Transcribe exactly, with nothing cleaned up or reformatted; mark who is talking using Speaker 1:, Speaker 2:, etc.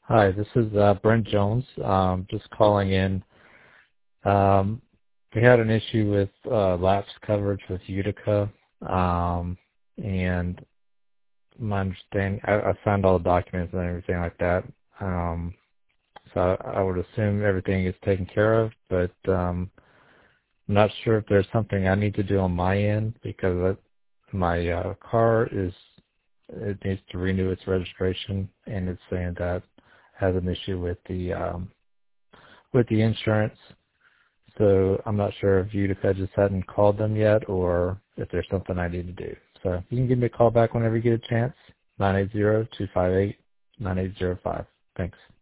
Speaker 1: Hi, this is uh, Brent Jones. Um, just calling in. Um, we had an issue with uh, lapse coverage with Utica, um, and my understanding, I, I signed all the documents and everything like that. Um, so I, I would assume everything is taken care of, but um, I'm not sure if there's something I need to do on my end because I, my uh, car is it needs to renew its registration, and it's saying that it has an issue with the um, with the insurance. So I'm not sure if Utica just hadn't called them yet or if there's something I need to do. So you can give me a call back whenever you get a chance, nine eight zero, two five eight, nine eight zero five. Thanks.